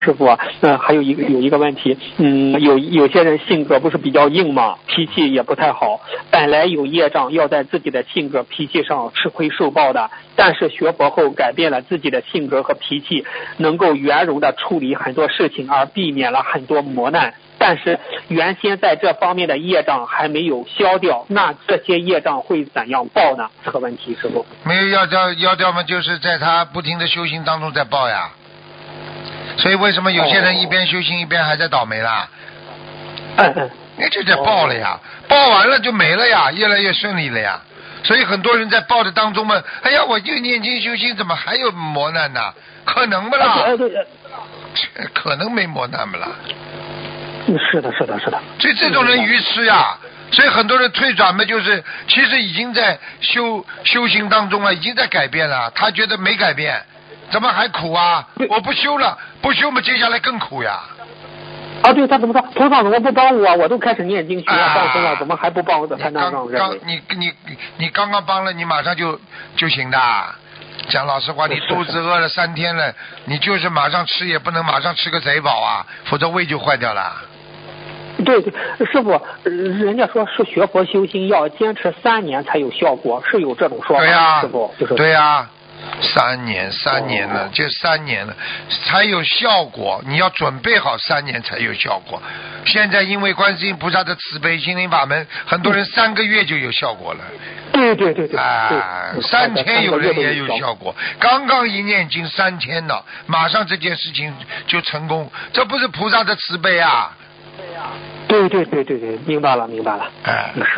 师傅，还有一个问题，有些人性格不是比较硬嘛，脾气也不太好，本来有业障要在自己的性格脾气上吃亏受报的，但是学佛后改变了自己的性格和脾气，能够圆融的处理很多事情，而避免了很多磨难。但是原先在这方面的业障还没有消掉，那这些业障会怎样报呢？这个问题师傅。 没有要掉嘛，就是在他不停的修行当中在报呀。所以为什么有些人一边修行一边还在倒霉啦？那就在报了呀，报完了就没了呀，越来越顺利了呀。所以很多人在报的当中嘛，哎呀，我就念经修行，怎么还有磨难呢？可能不啦？可能没磨难不啦？ 是的。 所以这种人愚痴呀。所以很多人退转嘛，就是其实已经在修行当中了，已经在改变了，他觉得没改变，怎么还苦啊？我不修了，不修嘛，接下来更苦呀。 对，他怎么说？菩萨怎么不帮我？我都开始念经学放生了，怎么还不帮我？才能让人？ 你刚刚帮了，你马上就行的。讲老实话，你肚子饿了3天了，你就是马上吃也不能马上吃个贼饱啊，否则胃就坏掉了。 对，师傅，人家说是学佛修心要坚持3年才有效果，是有这种说法。 对呀， 师傅就是对呀，3年了，就3年了才有效果，你要准备好3年才有效果。现在因为观世音菩萨的慈悲心灵法门，很多人3个月就有效果了。 对。 3天有人也有效果，刚刚一念经3天了，马上这件事情就成功，这不是菩萨的慈悲啊。 对，明白了。是。